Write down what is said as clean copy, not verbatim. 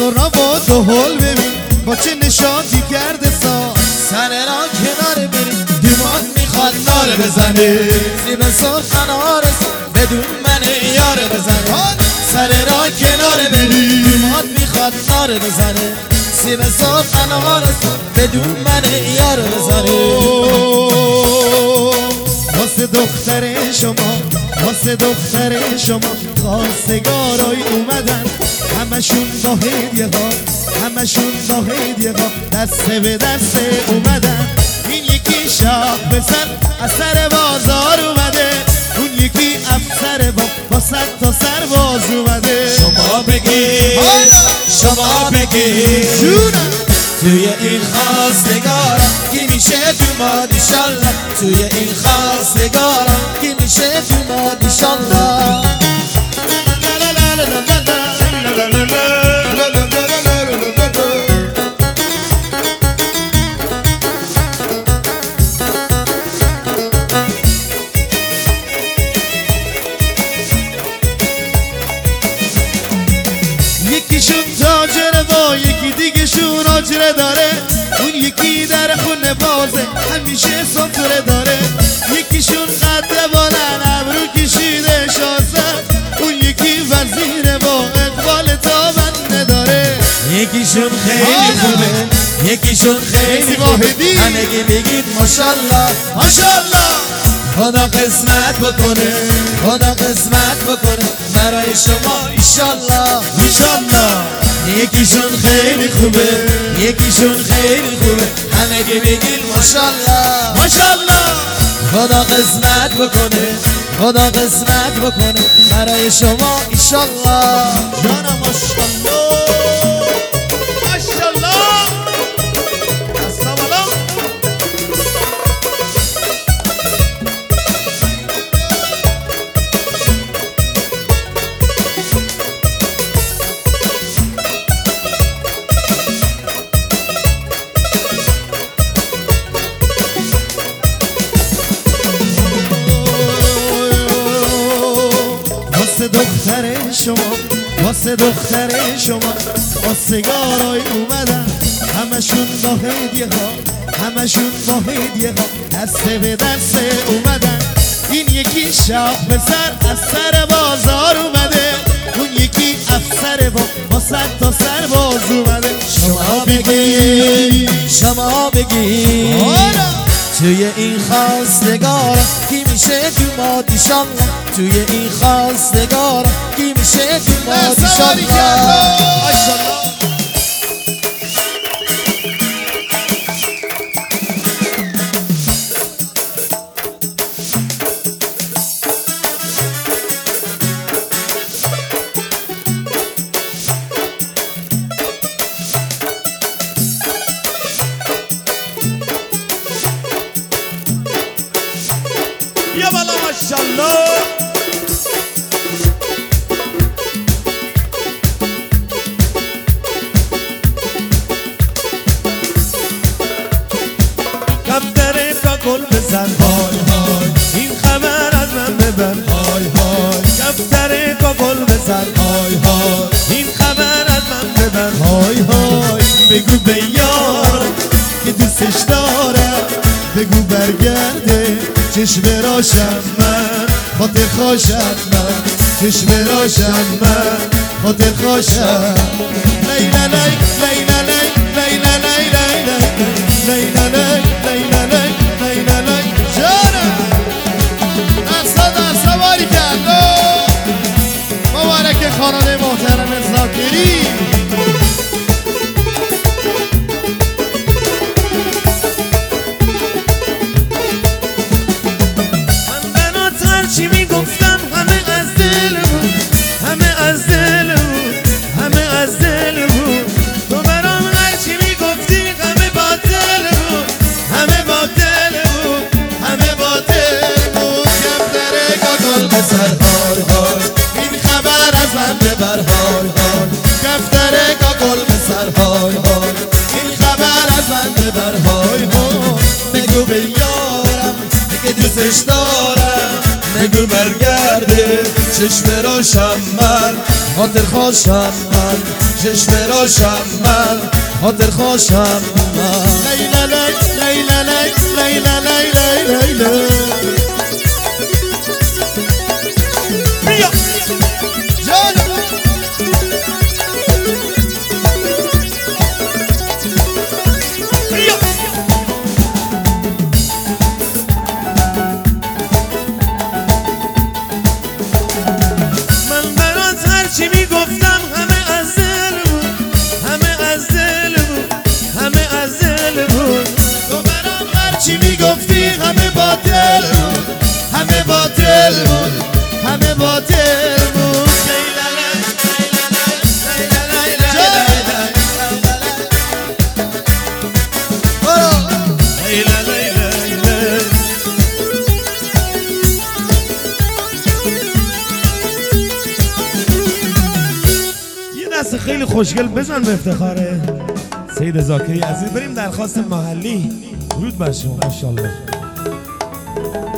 را با دهل ببین با چه نشاطی کرده سا سر را کنار بریم دیوان میخواد نار بزنه زیب سرخ انارس بدون من یار بزنه سر را کنار بریم دیوان میخواد نار بزنه زیب سرخ انارس بدون من یار بزنه واسه دختر شما واسه دختر شما خواستگارای اومدن همشون با هدیه ها همشون با هدیه ها دست به دست اومدن این یکی شاخ به سر از سر بازار اومده اون یکی افسر با صد تا سرباز اومده شما بگید شما بگید توی این خواستگارا کی میشه تو ما ایشالله توی این خواستگارا کی میشه تو ما ایشالله یکیشون تاجره با یکی دیگه شون آجره داره اون یکی در خونه بازه همیشه سفره داره یکیشون قد بالن ابرو کشیده شازه اون یکی وزیره با اقبال تابنده داره یکیشون خیلی خوبه یکیشون خیلی واحدی همگی بگید ماشالله ماشالله خدا قسمت بکنه خدا قسمت بکنه برای شما ایشالله ایشالله یکیشون خیلی خوبه یکیشون خیلی خوبه همگی بگید ماشالله ماشالله خدا قسمت بکنه خدا قسمت بکنه برای شما ایشالله جانم ماشالله ماشالله دستا بالا واسه دختر شما واسه دختر شما خواستگارای اومدن همشون با هدیه ها همشون با هدیه ها دست به دست اومدن این یکی شاخ به سر از سر بازار اومده اون یکی افسر با صد تا سرباز اومده شما بگید شما بگید توی این خواستگار کی میشه تو ما ایشالله توی این خواستگار کی میشه تو ما ایشالله یا بالا ماشالله کفتره تا گل بزن های های این خبر از من ببر های های کفتره تا گل بزن های های این خبر از من ببر های های بگو به یارم که دوستش دارم بگو برگرده چشم راشم من خاطر خواشم من چشم راشم من خاطر خواشم لیلا لی لیلا لی لیلا لی لیلا لیلا لی لیلا لی لیلا لی جانم دستا باری کرد مبارک خانم محترم زاکری چی میگفتم همه از دل بود همه از دل بود همه از دل بود تو برام هرچی میگفتی همه باطل بود همه باطل بود همه باطل بود کفتره گاگل به سر های های این خبر از من ببر های های کفتره گاگل به سر های های این خبر از من ببر های های بگو به یارم که دوستش دارم بگو برگرده چشم راشم من خاطر خوشم من چشم روشم من خاطر خوشم من لیلا لیلا لیلا لیلا لیلا بیا جانم بیا من برات هرچی میگفتم همه از دل بود همه از دل بود همه از دل بود تو برام هرچی میگفتی همه باطل بود همه باطل بود همه باطل بود لیلا لیلا لیلا لیلا لیلا لیلا یه دست خیلی خوشگل بزن به افتخار سید زاکری عزیز. بریم درخواست محلی. درود بر شما. ماشاءالله.